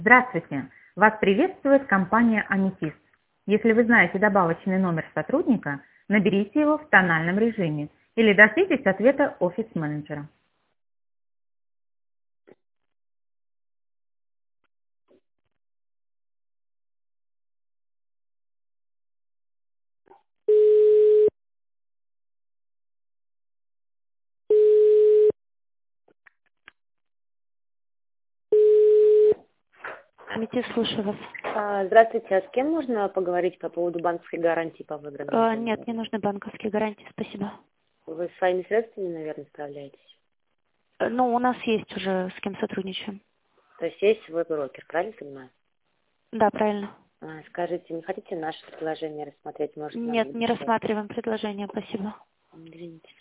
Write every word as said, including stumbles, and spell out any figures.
Здравствуйте! Вас приветствует компания Аметист. Если вы знаете добавочный номер сотрудника, наберите его в тональном режиме или дождитесь ответа офис-менеджера. Аметист, слушаю вас. А, Здравствуйте, а с кем можно поговорить по поводу банковской гарантии по выигранным Э, автомобилям? нет, не нужны банковские гарантии, спасибо. Вы своими средствами, наверное, справляетесь? Э, ну, у нас есть уже с кем сотрудничаем. То есть есть свой брокер, правильно понимаю? Да, правильно. А, Скажите, не хотите наше предложение рассмотреть? Может, нам Нет, не не подойдет? рассматриваем предложение, спасибо. Извините.